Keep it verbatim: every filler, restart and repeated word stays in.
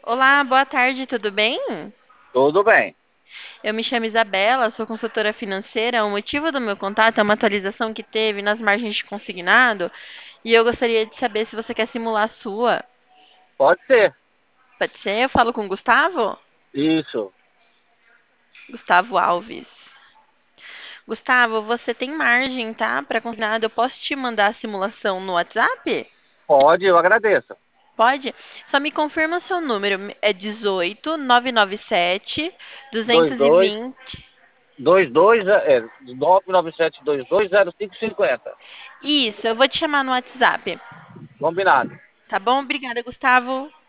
Olá, boa tarde, tudo bem? Tudo bem. Eu me chamo Isabela, sou consultora financeira. O motivo do meu contato é uma atualização que teve nas margens de consignado e eu gostaria de saber se você quer simular a sua. Pode ser. Pode ser? Eu falo com o Gustavo? Isso. Gustavo Alves. Gustavo, você tem margem, tá? Para consignado, eu posso te mandar a simulação no WhatsApp? Pode, eu agradeço. Pode? Só me confirma o seu número. É dezoito, novecentos e noventa e sete, Dois dois duzentos e vinte. dois dois é nove nove sete dois dois zero cinco cinco zero. Isso, eu vou te chamar no WhatsApp. Combinado. Tá bom? Obrigada, Gustavo.